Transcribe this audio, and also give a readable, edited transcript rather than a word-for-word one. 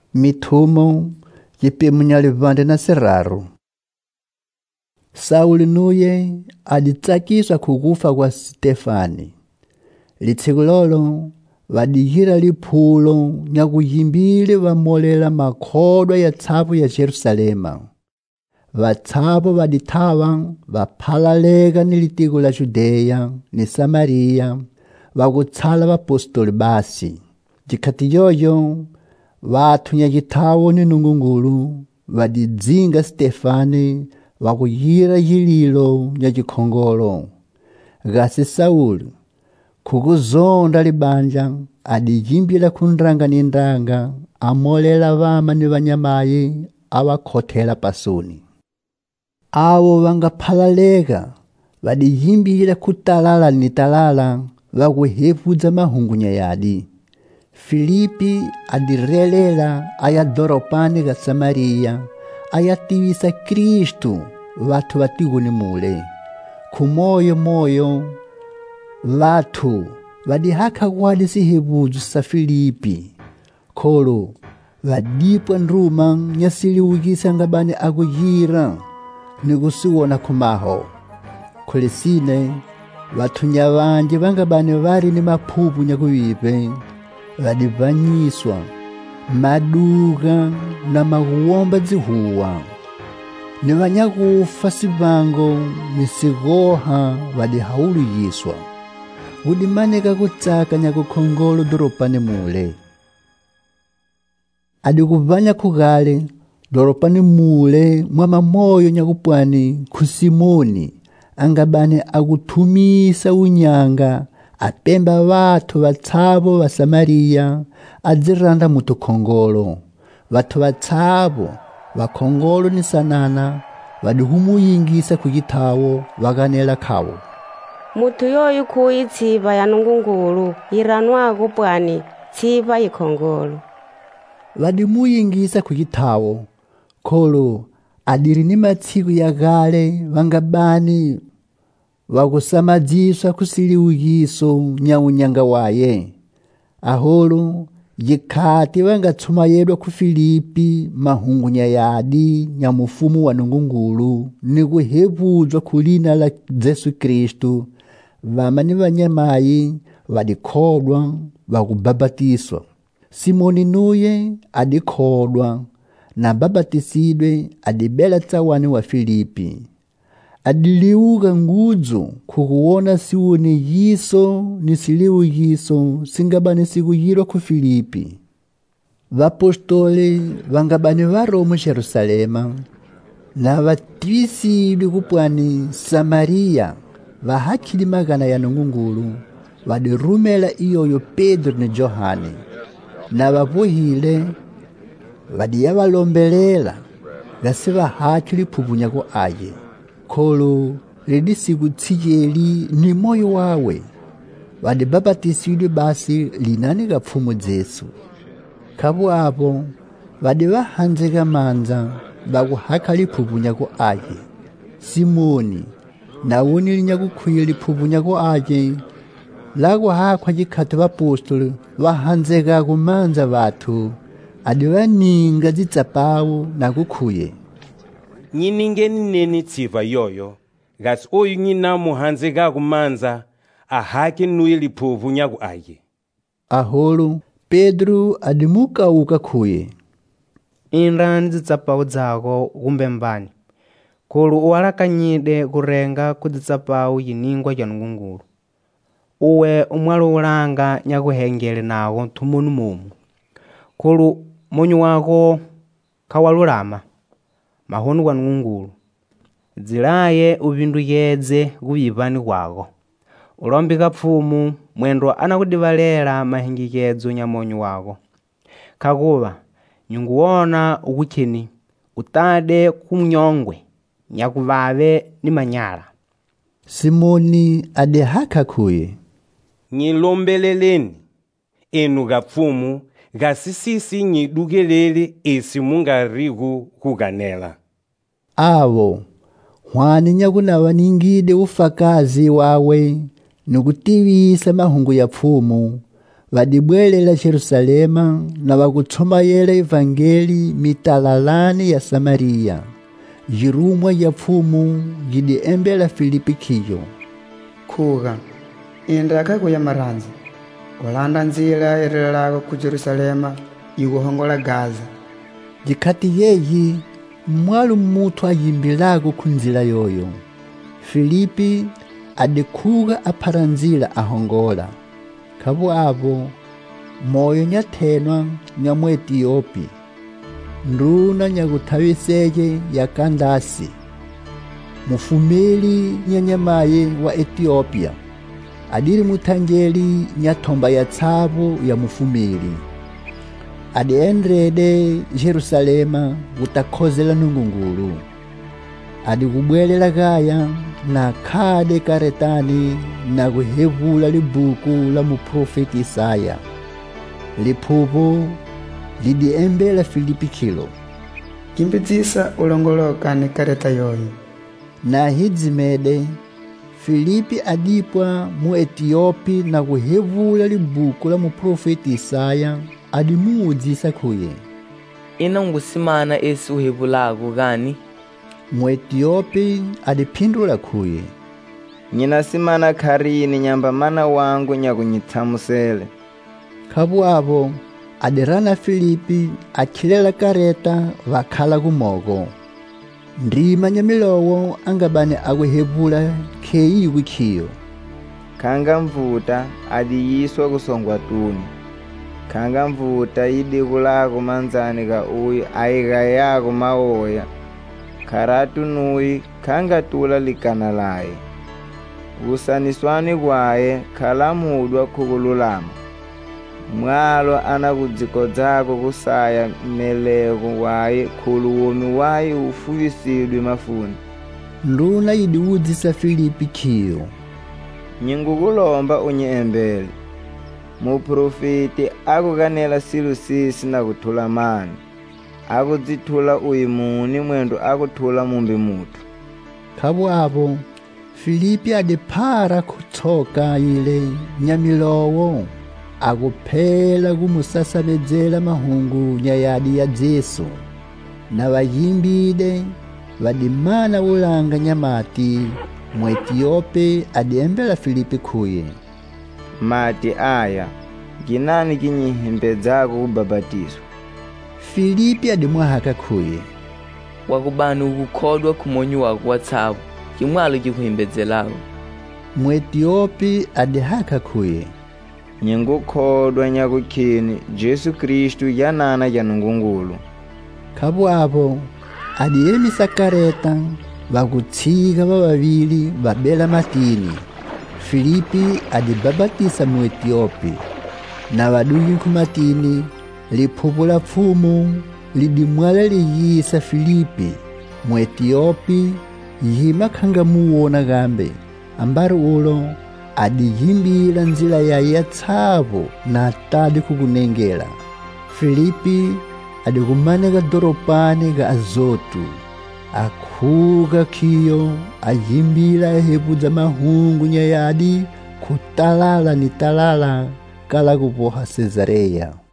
Mithumo yipemu nyalivande na siraru. Sauli nuye aditsakiswa kukufa kwa Stefani. Litsiku lolo vadihira liphulo nyakuyimbile vamolela makhodwa ya tsapo ya Jerusalema. Vatsapo vadithava vaphalaleka ni litiko la Judeya ni Samariya vakutsala vapostoli basi. Jikhati yoyo vathu nyakithawo ni Nungungulu vadidzinga Stefani vakuyira yililo nyachikhongolo. Gasi Sauli kukuzonda libanja adiyimbila kundrang ni ndrang amolela vama ni vanyamayi avakhothela pasuni. Avo vangaphalaleka vadiyimbila kutalala ni talala vakuhepudza mahungunya yadi. Filipi adirelela aya doropani ga Samariya ayativisa Kristu vathu vatiguni mule. Kumoyo moyo vathu vadihakha kwadi sihebudzo sa Filipi. Kholo vadipwa ndruma nyasiliwikisa ngabani akuyira ni kusiwona kumaho. Khulesine vathu nyavanje vangabani vari ni maphupu nyakuvipe vadivanyiswa maduka na makuwomba dzihuwa. Ni vanyakufa sivango misigoha vadihauluyiswa. Udimanika kutsaka nyakukhongolo doropani mule. Adikuvanya kugale doropani mule mwama moyo nyakupwani kusimoni angabane akuthumisa unyanga apemba vathu vatsavo va Samariya adziranda mutukhongolo. Vathu vatsavo vakhongolo ni sanana vadihumuyingisa kuyithawo vakanela khawo. Muthu yoyu khuyi tsiva ya Nungungulu yiranwako pwani tsiva yikhongolo. Vadimuyingisa kuyithawo. Kholo adiri ni matsiku ya gale vangabani vakusamadziswa kusiliwikiso nyaunyanga waye. Aholo yikhati vangatsumayedwa ku Filipi mahungunya yadi nyamufumu wa Nungungulu ni kuhepudzwa kulina la Jesu Kristu. Vama ni vanyamayi vadikhodwa vakubabatiswa. Simoni nuye adikhodwa na babatisidwe adibela tsawani wa Filipi. Adiliuka ngudzo kukuwona siwone yiso ni siliwikiso singabane sikuyirwa ku Filipi. Vapostoli vangabane varomu Jerusalema na vativisidwe kupwani Samariya vahakhili magana ya Nungungulu vadirumela iyoyo Pedro ni Johani. Na vavuhile vadiya valombelela gasi vahakhili phuphunyako aye. Kholo lidisiku tsikeli ni moyo wawe vadibabatisidwe basi linani ga pfumu Jesu. Khavu apo vadivahanzeka manza vakuhakha liphuphunyako aye. Simoni nawuni linyakukhuye liphuphunyako aye lakuhakhwa jikhati vapostoli vahanzeka kumanza vathu adivaninga dzitsapawu na kukhuye. Nyiningeni neni tsiva yoyo gasi oyu nyina muhanzeka kumanza ahake nuye liphuphunyako aye. Aholo Pedro adimukauka khuye. Indani dzitsapawu dzako kumbe mbani. Kholo uwalakanyide kurenga kudzitsapawu yiningwa ja Nungungulu. Uwe umwalo ulanga nyakuhengele nawo thumunu mumu. Kholo monyu wako kawalulama mahonu kwa Nungungulu. Zilaye uvinduyedze kuyivani kwako. Ulombika pfumu mwendo anakudivalela mahingikedzo nyamonyu wako. Kakuva nyunguwona ukukheni utade kumnyongwe nyakuvave ni manyala. Simoni adihakha khuye. Nyilombeleleni enu gapfumu gasisisi nyidugelele esi mungariku kuganela. Avo hwani nyakunavaningide ufakazi wawe nukutivisa mahungu ya pfumu vadibwelela Jerusalema na vakutsomayela evangeli mitalalani ya Samariya. Yirumwa ya pfumu yidiembela Filipi khiyo. Khuga indaka kuya maranzi ulanda nzila irilelako ku Jerusalema ikuhongola Gaza. Jikati yeyi mwalu muthu ayimbilako ku nzila yoyo. Filipi adikhuga aphara nzila ahongola. Khabu avo moyo nyathenwa nya mu Etiopi. Nduna nyakuthawiseye ya Kandasi, mufumeli nyanyamaye wa Ethiopia. Adiri muthangeli nyathomba ya tsavo ya mufumeli. Adiendrede Jerusalema kutakhozela Nungungulu. Adikubwelela kaya na khade karetani na kuhevula libuku la muprofeti Isaya. Liphuvo lidiembela Filipi khilo. Kimbitsisa ulongoloka ni kareta yoyo. Na hidzimede Filipi adipwa mu Etiopi na kuhevula libuku la muprofeti Isaya. Adimuudzisa khuye, ina ngusimana esi uhevulaku gani? Mu Etiopi adiphindula khuye, nyinasimana kharini nyamba mana wangu nyakunyitsamusele. Khabu avo adirana Filipi akhilela kareta vakhala kumoko. Ndrima nyamilowo angabane akuhevula kheyiwi khiyo. Khanga mvuta adiyiswa kusongwa tuni. Khanga mvuta idikulako manzani ka uyu aigayako mawoya. Kharatu nuyi khanga tula likana laye. Kusaniswani kwaye khalamudwa khukululama. Mwalo anakudzikodzako kusaya mmeleko waye khuluwumi waye ufuwisidwe mafuni. Nduna yidiwudzisa Filipi khiyo, nyingukulomba unyiembele. Muprofeti akukanela silu sisi na kuthula mani. Akudzithula uyimuni mwendo akuthula mumbi mutu. Khabu avo Filipi adiphara kutsoka ile nyamilowo. Akuphela kumusasamedzela mahungu nyayadi ya Jesu. Na vayimbide vadimana ulanga nyamati mu Etiopi adiembela Filipi khuye. Mati aya ginani kinyihimbedzako kubabatiswa. Filipi adimwahaka khuye, wakubani ukukhodwa kumonyu wako wa tsavo kimwalo kikuhimbedzelako. Mu Etiopi adihaka khuye, nyingukhodwa nyakukhini Jesu Kristu yanana ya Nungungulu. Khabu avo adiyemisa kareta vakutsika vavavili vabela matini. Filipi adibabatisa mu Etiopi. Na vaduyi khumatini liphuvo la pfumu lidimwala liyisa Filipi mu Etiopi yima khanga muwona kambe. Ambari ulo adiyimbila nzila yaye ya tsavo na atadi kukunengela. Filipi adikumaneka doropani ka Azotu. Akhuga khiyo ayimbila ehebudza mahungu nyayadi kutalala ni talala kala kupoha Sezareya.